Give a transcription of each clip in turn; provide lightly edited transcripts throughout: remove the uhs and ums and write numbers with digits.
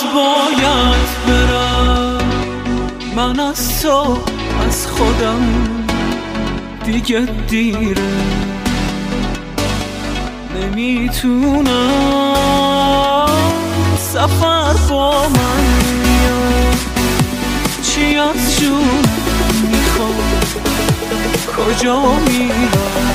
باید برم، من از تو از خودم دیگه دیره، نمیتونم سفر با من میاد، چی از جون میخواد کجا میرم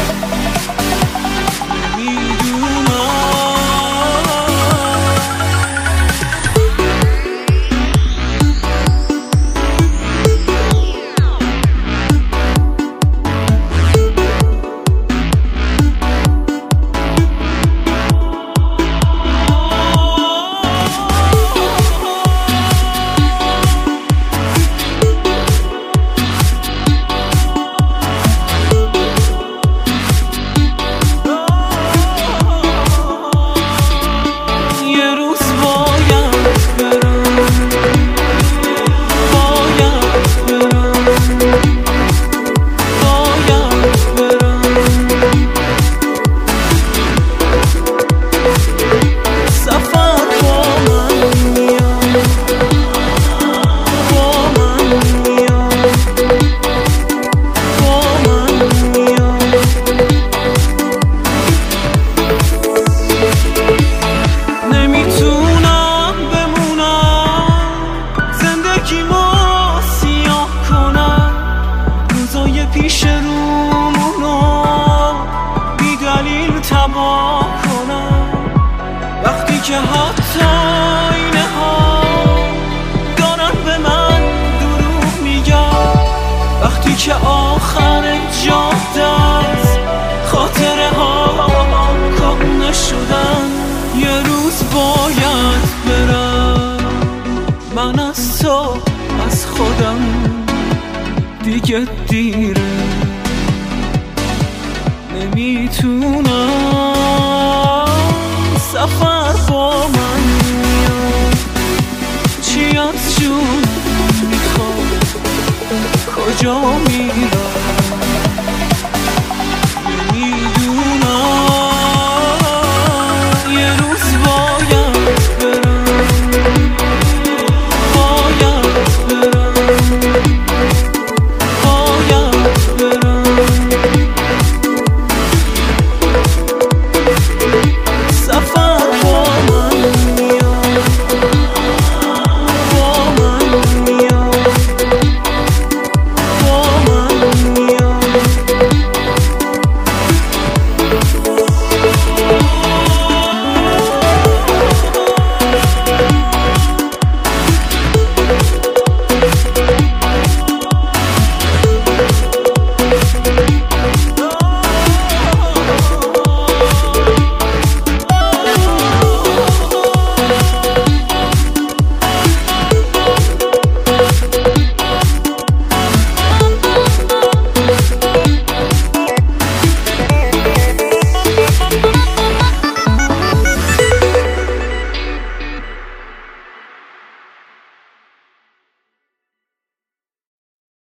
پیش رومونو بی دلیل تباه کنم، وقتی که حتی اینه ها دارن به من دروغ میگن، وقتی که آخر جاده است خاطره ها کم نشدن. یه روز باید برم، من از تو از خودم دیگه دیره، نمیتونم